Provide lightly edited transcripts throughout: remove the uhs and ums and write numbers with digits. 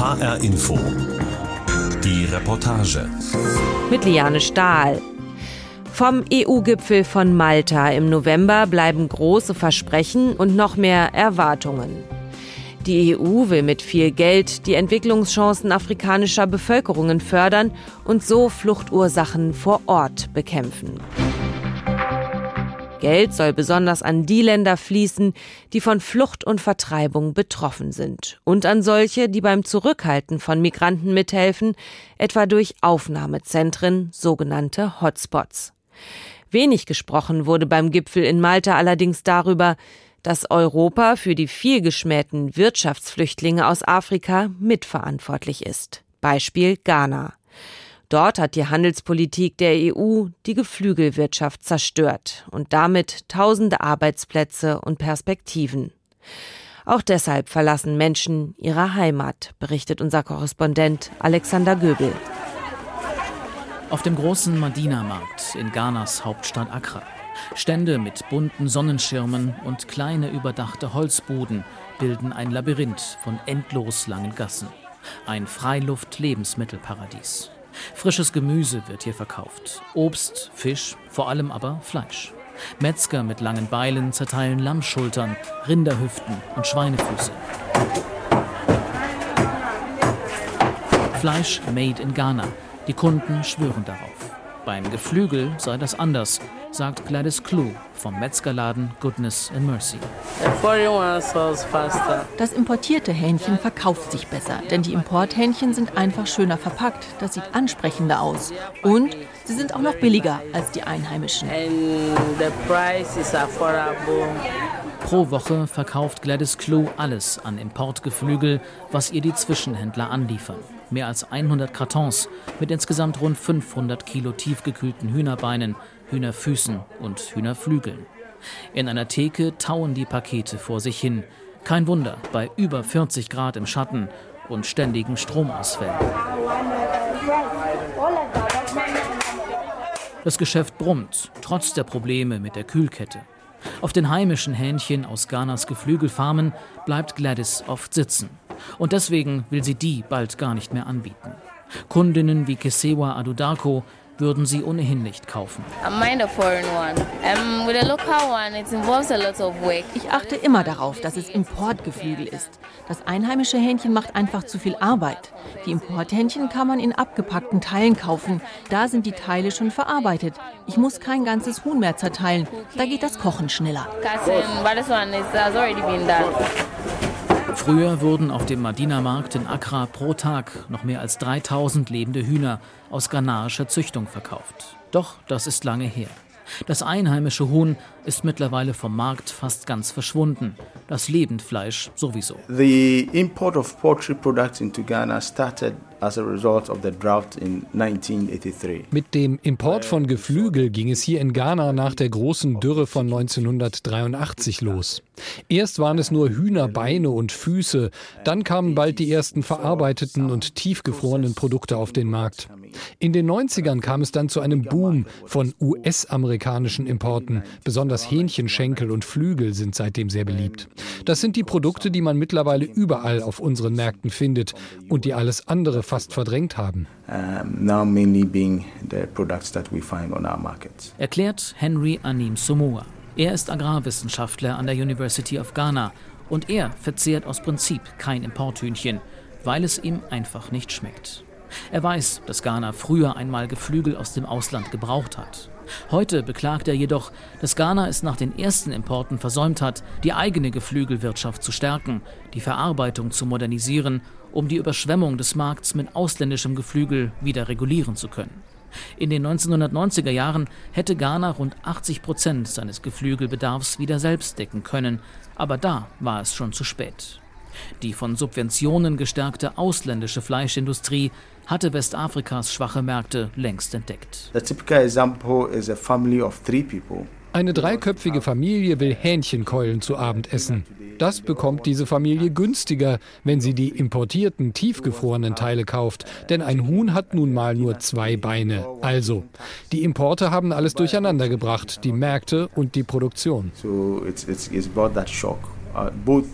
HR Info. Die Reportage. Mit Liane Stahl. Vom EU-Gipfel von Malta im November bleiben große Versprechen und noch mehr Erwartungen. Die EU will mit viel Geld die Entwicklungschancen afrikanischer Bevölkerungen fördern und so Fluchtursachen vor Ort bekämpfen. Geld soll besonders an die Länder fließen, die von Flucht und Vertreibung betroffen sind. Und an solche, die beim Zurückhalten von Migranten mithelfen, etwa durch Aufnahmezentren, sogenannte Hotspots. Wenig gesprochen wurde beim Gipfel in Malta allerdings darüber, dass Europa für die vielgeschmähten Wirtschaftsflüchtlinge aus Afrika mitverantwortlich ist. Beispiel Ghana. Dort hat die Handelspolitik der EU die Geflügelwirtschaft zerstört und damit tausende Arbeitsplätze und Perspektiven. Auch deshalb verlassen Menschen ihre Heimat, berichtet unser Korrespondent Alexander Göbel. Auf dem großen Madina-Markt in Ghanas Hauptstadt Accra. Stände mit bunten Sonnenschirmen und kleine überdachte Holzbuden bilden ein Labyrinth von endlos langen Gassen. Ein Freiluft-Lebensmittelparadies. Frisches Gemüse wird hier verkauft. Obst, Fisch, vor allem aber Fleisch. Metzger mit langen Beilen zerteilen Lammschultern, Rinderhüften und Schweinefüße. Fleisch made in Ghana. Die Kunden schwören darauf. Beim Geflügel sei das anders, sagt Gladys Clue vom Metzgerladen Goodness and Mercy. Das importierte Hähnchen verkauft sich besser, denn die Importhähnchen sind einfach schöner verpackt. Das sieht ansprechender aus. Und sie sind auch noch billiger als die einheimischen. Pro Woche verkauft Gladys Clue alles an Importgeflügel, was ihr die Zwischenhändler anliefern. Mehr als 100 Kartons mit insgesamt rund 500 Kilo tiefgekühlten Hühnerbeinen, Hühnerfüßen und Hühnerflügeln. In einer Theke tauen die Pakete vor sich hin. Kein Wunder, bei über 40 Grad im Schatten und ständigen Stromausfällen. Das Geschäft brummt, trotz der Probleme mit der Kühlkette. Auf den heimischen Hähnchen aus Ghanas Geflügelfarmen bleibt Gladys oft sitzen. Und deswegen will sie die bald gar nicht mehr anbieten. Kundinnen wie Kesewa Adudarko würden sie ohnehin nicht kaufen. Ich achte immer darauf, dass es Importgeflügel ist. Das einheimische Hähnchen macht einfach zu viel Arbeit. Die Importhähnchen kann man in abgepackten Teilen kaufen. Da sind die Teile schon verarbeitet. Ich muss kein ganzes Huhn mehr zerteilen. Da geht das Kochen schneller. Früher wurden auf dem Madina-Markt in Accra pro Tag noch mehr als 3000 lebende Hühner aus ghanaischer Züchtung verkauft. Doch das ist lange her. Das einheimische Huhn ist mittlerweile vom Markt fast ganz verschwunden. Das Lebendfleisch sowieso. The import of poultry products into Ghana started as a result of the drought in 1983. Mit dem Import von Geflügel ging es hier in Ghana nach der großen Dürre von 1983 los. Erst waren es nur Hühnerbeine und Füße, dann kamen bald die ersten verarbeiteten und tiefgefrorenen Produkte auf den Markt. In den 90ern kam es dann zu einem Boom von US-amerikanischen Importen. Besonders Hähnchenschenkel und Flügel sind seitdem sehr beliebt. Das sind die Produkte, die man mittlerweile überall auf unseren Märkten findet und die alles andere fast verdrängt haben. Erklärt Henry Anim Somoa. Er ist Agrarwissenschaftler an der University of Ghana und er verzehrt aus Prinzip kein Importhühnchen, weil es ihm einfach nicht schmeckt. Er weiß, dass Ghana früher einmal Geflügel aus dem Ausland gebraucht hat. Heute beklagt er jedoch, dass Ghana es nach den ersten Importen versäumt hat, die eigene Geflügelwirtschaft zu stärken, die Verarbeitung zu modernisieren, um die Überschwemmung des Markts mit ausländischem Geflügel wieder regulieren zu können. In den 1990er Jahren hätte Ghana rund 80% seines Geflügelbedarfs wieder selbst decken können, aber da war es schon zu spät. Die von Subventionen gestärkte ausländische Fleischindustrie hatte Westafrikas schwache Märkte längst entdeckt. The typical example is a family of 3 people. Eine dreiköpfige Familie will Hähnchenkeulen zu Abend essen. Das bekommt diese Familie günstiger, wenn sie die importierten, tiefgefrorenen Teile kauft. Denn ein Huhn hat nun mal nur 2 Beine. Also, die Importe haben alles durcheinander gebracht, die Märkte und die Produktion. So it's brought that shock. Both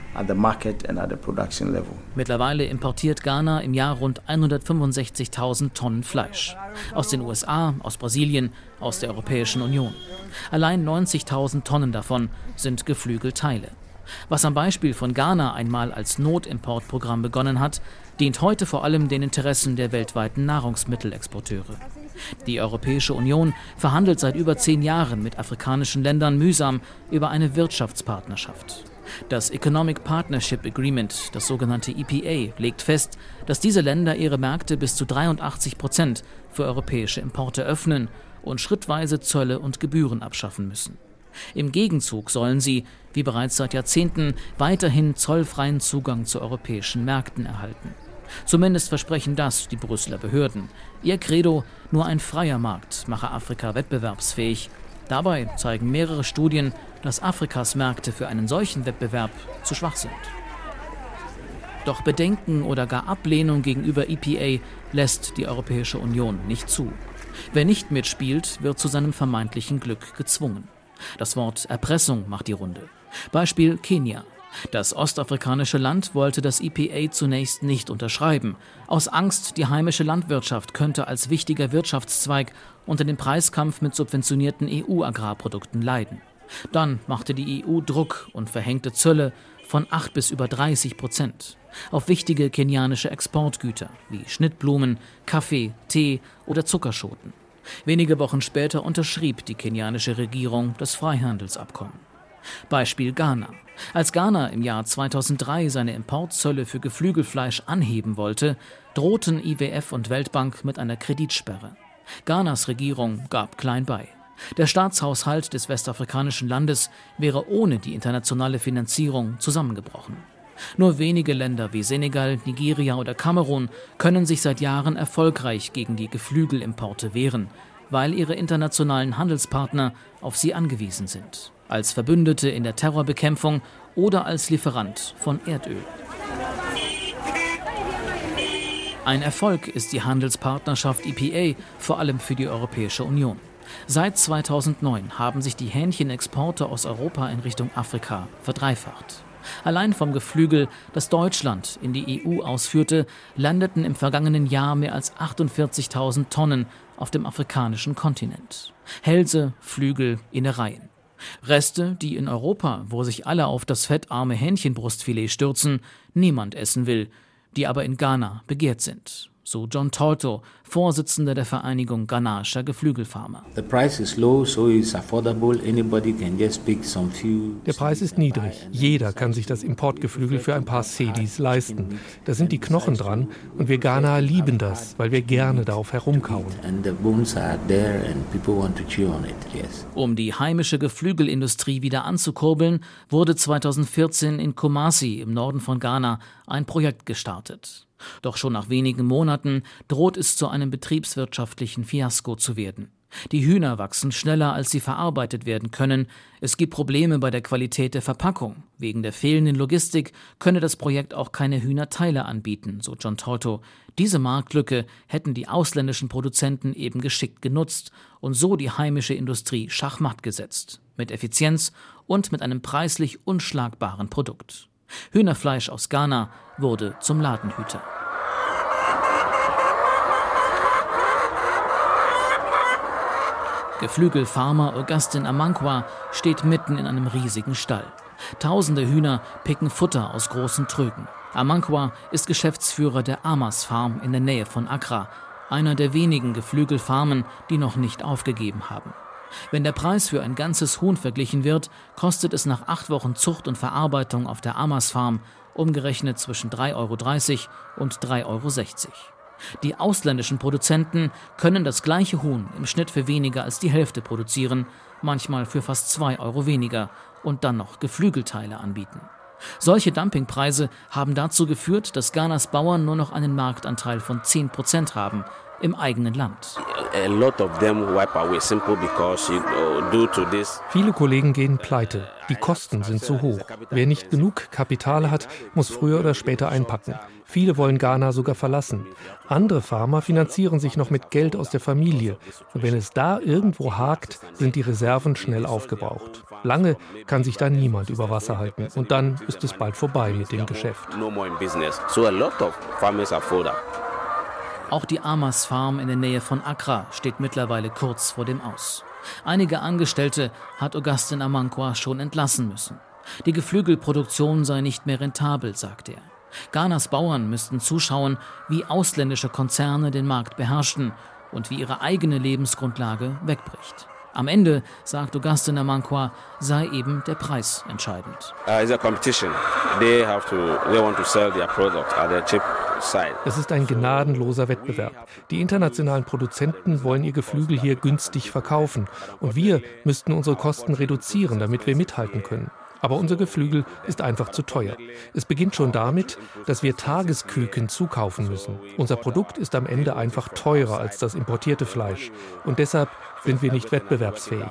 at the market and at the production level. Mittlerweile importiert Ghana im Jahr rund 165.000 Tonnen Fleisch. Aus den USA, aus Brasilien, aus der Europäischen Union. Allein 90.000 Tonnen davon sind Geflügelteile. Was am Beispiel von Ghana einmal als Notimportprogramm begonnen hat, dient heute vor allem den Interessen der weltweiten Nahrungsmittelexporteure. Die Europäische Union verhandelt seit über 10 Jahren mit afrikanischen Ländern mühsam über eine Wirtschaftspartnerschaft. Das Economic Partnership Agreement, das sogenannte EPA, legt fest, dass diese Länder ihre Märkte bis zu 83% für europäische Importe öffnen und schrittweise Zölle und Gebühren abschaffen müssen. Im Gegenzug sollen sie, wie bereits seit Jahrzehnten, weiterhin zollfreien Zugang zu europäischen Märkten erhalten. Zumindest versprechen das die Brüsseler Behörden. Ihr Credo, nur ein freier Markt mache Afrika wettbewerbsfähig. Dabei zeigen mehrere Studien, dass Afrikas Märkte für einen solchen Wettbewerb zu schwach sind. Doch Bedenken oder gar Ablehnung gegenüber EPA lässt die Europäische Union nicht zu. Wer nicht mitspielt, wird zu seinem vermeintlichen Glück gezwungen. Das Wort Erpressung macht die Runde. Beispiel Kenia. Das ostafrikanische Land wollte das EPA zunächst nicht unterschreiben. Aus Angst, die heimische Landwirtschaft könnte als wichtiger Wirtschaftszweig unter dem Preiskampf mit subventionierten EU-Agrarprodukten leiden. Dann machte die EU Druck und verhängte Zölle von 8 bis über 30% auf wichtige kenianische Exportgüter wie Schnittblumen, Kaffee, Tee oder Zuckerschoten. Wenige Wochen später unterschrieb die kenianische Regierung das Freihandelsabkommen. Beispiel Ghana. Als Ghana im Jahr 2003 seine Importzölle für Geflügelfleisch anheben wollte, drohten IWF und Weltbank mit einer Kreditsperre. Ghanas Regierung gab klein bei. Der Staatshaushalt des westafrikanischen Landes wäre ohne die internationale Finanzierung zusammengebrochen. Nur wenige Länder wie Senegal, Nigeria oder Kamerun können sich seit Jahren erfolgreich gegen die Geflügelimporte wehren, weil ihre internationalen Handelspartner auf sie angewiesen sind. Als Verbündete in der Terrorbekämpfung oder als Lieferant von Erdöl. Ein Erfolg ist die Handelspartnerschaft EPA, vor allem für die Europäische Union. Seit 2009 haben sich die Hähnchenexporte aus Europa in Richtung Afrika verdreifacht. Allein vom Geflügel, das Deutschland in die EU ausführte, landeten im vergangenen Jahr mehr als 48.000 Tonnen auf dem afrikanischen Kontinent. Hälse, Flügel, Innereien. Reste, die in Europa, wo sich alle auf das fettarme Hähnchenbrustfilet stürzen, niemand essen will, die aber in Ghana begehrt sind. So John Torto, Vorsitzender der Vereinigung ghanaischer Geflügelfarmer. Der Preis ist niedrig. Jeder kann sich das Importgeflügel für ein paar Cedis leisten. Da sind die Knochen dran und wir Ghanaer lieben das, weil wir gerne darauf herumkauen. Um die heimische Geflügelindustrie wieder anzukurbeln, wurde 2014 in Kumasi im Norden von Ghana ein Projekt gestartet. Doch schon nach wenigen Monaten droht es zu einem betriebswirtschaftlichen Fiasko zu werden. Die Hühner wachsen schneller, als sie verarbeitet werden können. Es gibt Probleme bei der Qualität der Verpackung. Wegen der fehlenden Logistik könne das Projekt auch keine Hühnerteile anbieten, so John Torto. Diese Marktlücke hätten die ausländischen Produzenten eben geschickt genutzt und so die heimische Industrie schachmatt gesetzt. Mit Effizienz und mit einem preislich unschlagbaren Produkt. Hühnerfleisch aus Ghana wurde zum Ladenhüter. Geflügelfarmer Augustin Amankwa steht mitten in einem riesigen Stall. Tausende Hühner picken Futter aus großen Trögen. Amankwa ist Geschäftsführer der Amas Farm in der Nähe von Accra, einer der wenigen Geflügelfarmen, die noch nicht aufgegeben haben. Wenn der Preis für ein ganzes Huhn verglichen wird, kostet es nach 8 Wochen Zucht und Verarbeitung auf der Amas Farm umgerechnet zwischen 3,30 € und 3,60 €. Die ausländischen Produzenten können das gleiche Huhn im Schnitt für weniger als die Hälfte produzieren, manchmal für fast 2 € weniger und dann noch Geflügelteile anbieten. Solche Dumpingpreise haben dazu geführt, dass Ghanas Bauern nur noch einen Marktanteil von 10% haben, im eigenen Land. Viele Kollegen gehen pleite. Die Kosten sind zu hoch. Wer nicht genug Kapital hat, muss früher oder später einpacken. Viele wollen Ghana sogar verlassen. Andere Farmer finanzieren sich noch mit Geld aus der Familie. Und wenn es da irgendwo hakt, sind die Reserven schnell aufgebraucht. Lange kann sich da niemand über Wasser halten. Und dann ist es bald vorbei mit dem Geschäft. Auch die Amas Farm in der Nähe von Accra steht mittlerweile kurz vor dem Aus. Einige Angestellte hat Augustin Amankwah schon entlassen müssen. Die Geflügelproduktion sei nicht mehr rentabel, sagt er. Ghanas Bauern müssten zuschauen, wie ausländische Konzerne den Markt beherrschten und wie ihre eigene Lebensgrundlage wegbricht. Am Ende, sagt Augustin Amankwah, sei eben der Preis entscheidend. Es ist ein gnadenloser Wettbewerb. Die internationalen Produzenten wollen ihr Geflügel hier günstig verkaufen. Und wir müssten unsere Kosten reduzieren, damit wir mithalten können. Aber unser Geflügel ist einfach zu teuer. Es beginnt schon damit, dass wir Tagesküken zukaufen müssen. Unser Produkt ist am Ende einfach teurer als das importierte Fleisch. Und deshalb sind wir nicht wettbewerbsfähig.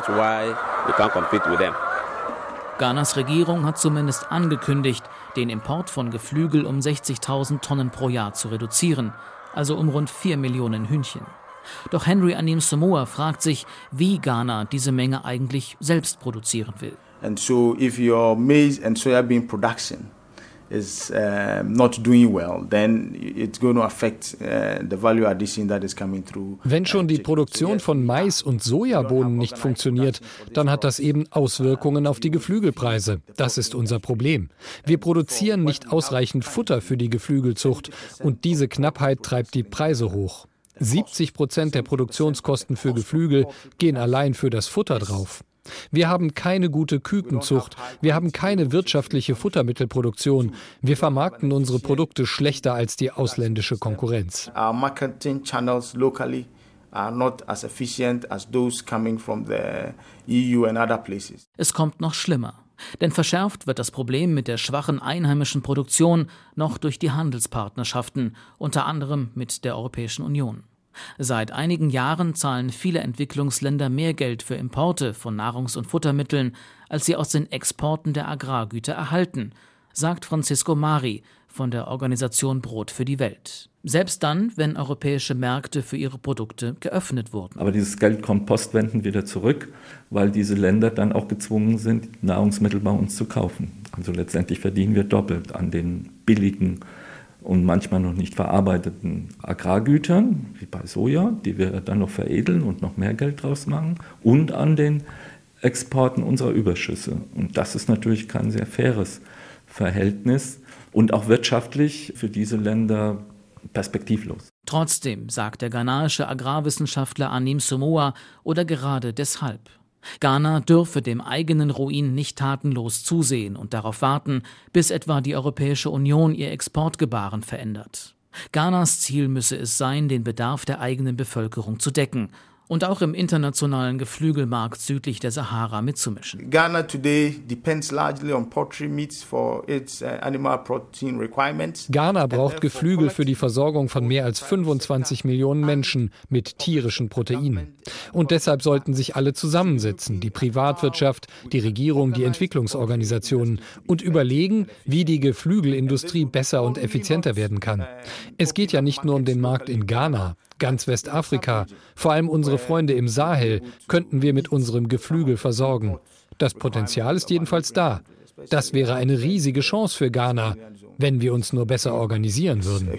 Ghanas Regierung hat zumindest angekündigt, den Import von Geflügel um 60.000 Tonnen pro Jahr zu reduzieren, also um rund 4 Millionen Hühnchen. Doch Henry Anim Samoa fragt sich, wie Ghana diese Menge eigentlich selbst produzieren will. And so if your maize and soybean production is not doing well, then it's going to affect the value addition that is coming through. Wenn schon die Produktion von Mais und Sojabohnen nicht funktioniert, dann hat das eben Auswirkungen auf die Geflügelpreise. Das ist unser Problem. Wir produzieren nicht ausreichend Futter für die Geflügelzucht und diese Knappheit treibt die Preise hoch. 70% der Produktionskosten für Geflügel gehen allein für das Futter drauf. Wir haben keine gute Kükenzucht, wir haben keine wirtschaftliche Futtermittelproduktion. Wir vermarkten unsere Produkte schlechter als die ausländische Konkurrenz. Our marketing channels locally are not as efficient as those coming from the EU and other places. Es kommt noch schlimmer, denn verschärft wird das Problem mit der schwachen einheimischen Produktion noch durch die Handelspartnerschaften, unter anderem mit der Europäischen Union. Seit einigen Jahren zahlen viele Entwicklungsländer mehr Geld für Importe von Nahrungs- und Futtermitteln, als sie aus den Exporten der Agrargüter erhalten, sagt Francisco Mari von der Organisation Brot für die Welt. Selbst dann, wenn europäische Märkte für ihre Produkte geöffnet wurden. Aber dieses Geld kommt postwendend wieder zurück, weil diese Länder dann auch gezwungen sind, Nahrungsmittel bei uns zu kaufen. Also letztendlich verdienen wir doppelt an den billigen und manchmal noch nicht verarbeiteten Agrargütern, wie bei Soja, die wir dann noch veredeln und noch mehr Geld draus machen, und an den Exporten unserer Überschüsse. Und das ist natürlich kein sehr faires Verhältnis und auch wirtschaftlich für diese Länder perspektivlos. Trotzdem, sagt der ghanaische Agrarwissenschaftler Anim Samoa, oder gerade deshalb. Ghana dürfe dem eigenen Ruin nicht tatenlos zusehen und darauf warten, bis etwa die Europäische Union ihr Exportgebaren verändert. Ghanas Ziel müsse es sein, den Bedarf der eigenen Bevölkerung zu decken und auch im internationalen Geflügelmarkt südlich der Sahara mitzumischen. Ghana today depends largely on poultry meats for its animal protein requirements. Ghana braucht Geflügel für die Versorgung von mehr als 25 Millionen Menschen mit tierischen Proteinen. Und deshalb sollten sich alle zusammensetzen, die Privatwirtschaft, die Regierung, die Entwicklungsorganisationen, und überlegen, wie die Geflügelindustrie besser und effizienter werden kann. Es geht ja nicht nur um den Markt in Ghana. Ganz Westafrika, vor allem unsere Freunde im Sahel, könnten wir mit unserem Geflügel versorgen. Das Potenzial ist jedenfalls da. Das wäre eine riesige Chance für Ghana, wenn wir uns nur besser organisieren würden.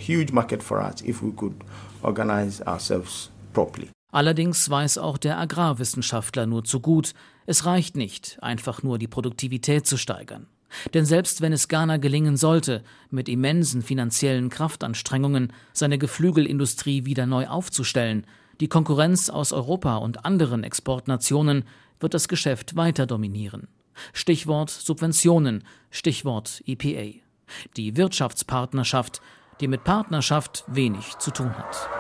Allerdings weiß auch der Agrarwissenschaftler nur zu gut, es reicht nicht, einfach nur die Produktivität zu steigern. Denn selbst wenn es Ghana gelingen sollte, mit immensen finanziellen Kraftanstrengungen seine Geflügelindustrie wieder neu aufzustellen, die Konkurrenz aus Europa und anderen Exportnationen wird das Geschäft weiter dominieren. Stichwort Subventionen, Stichwort EPA. Die Wirtschaftspartnerschaft, die mit Partnerschaft wenig zu tun hat.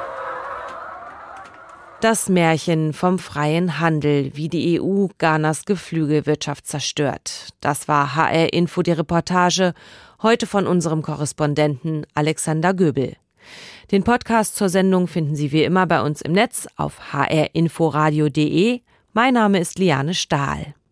Das Märchen vom freien Handel, wie die EU Ghanas Geflügelwirtschaft zerstört. Das war HR Info, die Reportage, heute von unserem Korrespondenten Alexander Göbel. Den Podcast zur Sendung finden Sie wie immer bei uns im Netz auf hrinforadio.de. Mein Name ist Liane Stahl.